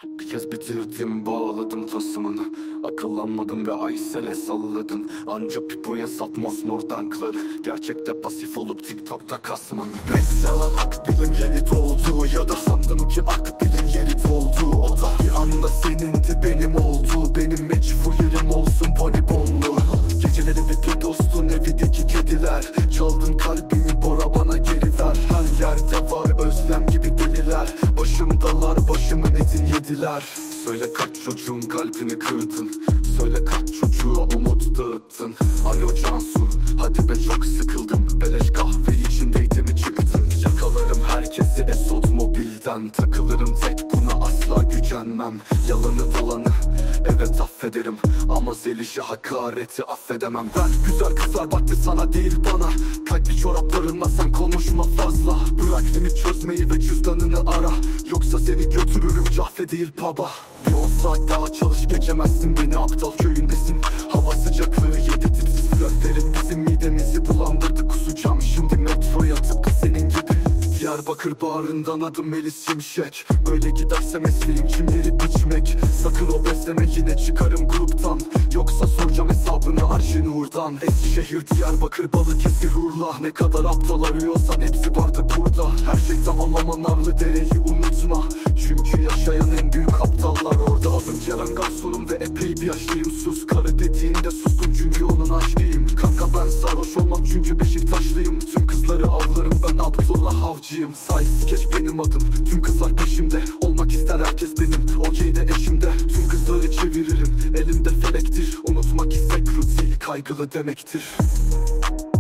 Bir kez bitirdim, bağladım tasımını. Akıllanmadım ve Aysel'e salladım. Anca pipoya satmaz mordankları. Gerçekte pasif olup TikTok'ta kasman. Mesela akbilin yeri doldu, ya da sandım ki akbilin yeri doldu. O da bir anda senindi, benim oldu. Benim mecbur yerim olsun poligonlu. Geceleri bir dostun evindeki kediler. Çaldın kalbimi, Bora bana geri ver. Her yerde var özlem gibi deliler. Başımdalar, başımın etini yediler. Söyle kaç çocuğun kalbini kırdın. Söyle kaç çocuğa umut dağıttın. Alo Cansu, hadi be çok sıkıldım. Beleş kahve içindeydi mi çıktın. Yakalarım herkesi Esot mobilden. Takılırım tek, buna asla gücenmem. Yalanı dolanı evet affederim, ama Zeliş'i hakareti affedemem. Ben güzel kızlar baktı sana değil bana. Kalpli çoraplarınla sen konuşma fazla. Bırak limit çözmeyi ve cüzdanını ara. Yoksa seni götürürüm kahve değil pub'a. Bir 10 saat daha çalış, geçemezsin beni, aptal köyündesin. Hava sıcaklığı 7 tipsiz flörtlerin bizim midemizi bulandırdı. Kusacağım şimdi metroya tıpkı senin gibi. Diyarbakır bağrından adım Melis Şimşek. Böyle giderse mesleğim kimleri biçmek. Sakın o besleme, yine çıkarım gruptan. Yoksa soracağım hesabını Arşin Uğur'dan. Eskişehir, Diyarbakır, Balıkesir, Urla. Ne kadar aptal arıyorsan hepsi vardı burada. Her şey tamam ama Narlıdere'yi unutma. Çünkü yaşayan en büyük aptallar orada. Adım Ceren garsonum ve epey bir yaşlıyım. Sus karı dediğinde sustum çünkü onun aşkıyım. Kanka ben sarhoş olmam çünkü Beşiktaşlıyım. Tüm kızları avlarım, ben Abdullah Avcıyım. Say skeç benim adım, tüm kızlar peşimde. Olmak ister herkes benim, okeyde eşimde. Tüm kızları çeviririm, elimde felektir. Unutmak istek rutin kaygılı demektir.